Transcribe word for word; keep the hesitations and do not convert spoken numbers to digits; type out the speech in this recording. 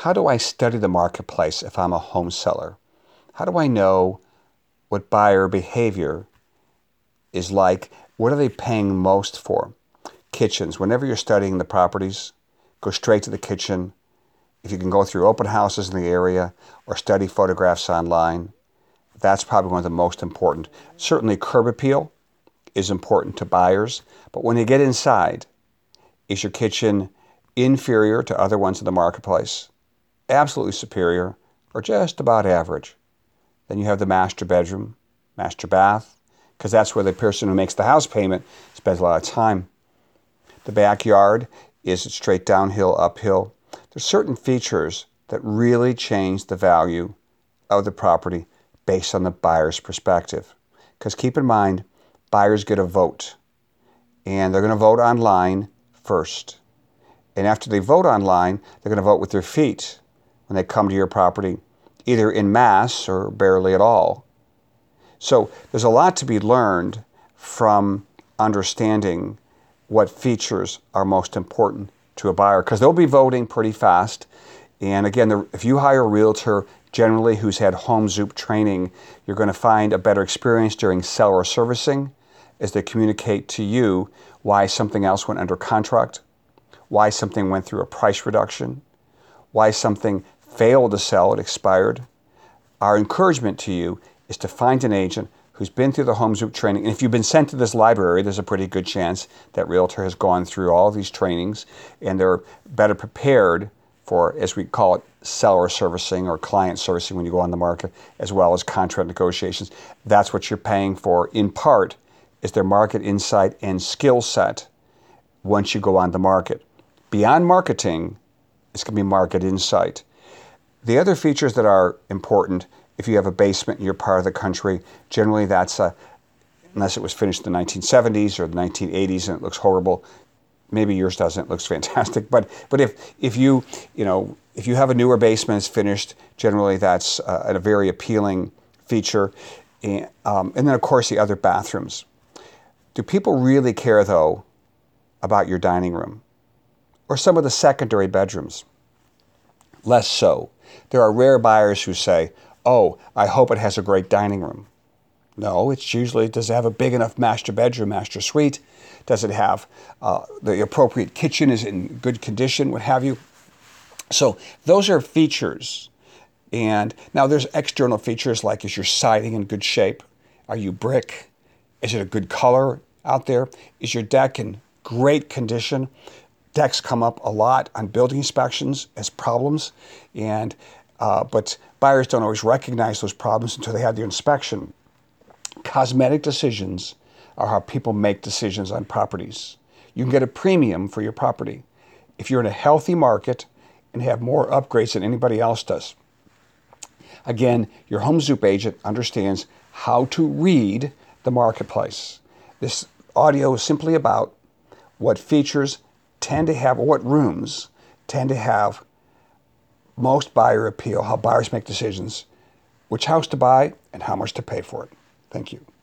how do I study the marketplace if I'm a home seller? How do I know what buyer behavior is like? What are they paying most for? Kitchens. Whenever you're studying the properties, go straight to the kitchen. If you can go through open houses in the area or study photographs online, that's probably one of the most important. Certainly curb appeal is important to buyers, but when you get inside, is your kitchen inferior to other ones in the marketplace, absolutely superior, or just about average? Then you have the master bedroom, master bath, because that's where the person who makes the house payment spends a lot of time. The backyard, is it straight downhill, uphill? There's certain features that really change the value of the property based on the buyer's perspective. Because keep in mind, buyers get a vote, and they're going to vote online first. And after they vote online, they're going to vote with their feet when they come to your property, either in mass or barely at all. So there's a lot to be learned from understanding what features are most important to a buyer, because they'll be voting pretty fast. And again, the, if you hire a realtor generally who's had HomeZoop training, you're going to find a better experience during seller servicing as they communicate to you why something else went under contract, why something went through a price reduction, why something failed to sell, it expired. Our encouragement to you is to find an agent who's been through the HomeZoop training. And if you've been sent to this library, there's a pretty good chance that realtor has gone through all these trainings and they're better prepared for, as we call it, seller servicing or client servicing when you go on the market, as well as contract negotiations. That's what you're paying for, in part, is their market insight and skill set once you go on the market. Beyond marketing, it's going to be market insight. The other features that are important, if you have a basement in your part of the country, generally that's a, unless it was finished in the nineteen seventies or the nineteen eighties and it looks horrible. Maybe yours doesn't, it looks fantastic. But but if if you you know if you have a newer basement that's finished, generally that's uh, a very appealing feature. And, um, and then of course the other bathrooms. Do people really care though about your dining room or some of the secondary bedrooms? Less so. There are rare buyers who say, oh, I hope it has a great dining room. No, it's usually, does it have a big enough master bedroom, master suite? Does it have uh, the appropriate kitchen? Is it in good condition, what have you? So those are features. And now there's external features like, is your siding in good shape? Are you brick? Is it a good color out there? Is your deck in great condition? Decks come up a lot on building inspections as problems, and uh, but buyers don't always recognize those problems until they have their inspection. Cosmetic decisions are how people make decisions on properties. You can get a premium for your property if you're in a healthy market and have more upgrades than anybody else does. Again, your HomeZoop agent understands how to read the marketplace. This audio is simply about what features tend to have, or what rooms tend to have most buyer appeal, how buyers make decisions, which house to buy, and how much to pay for it. Thank you.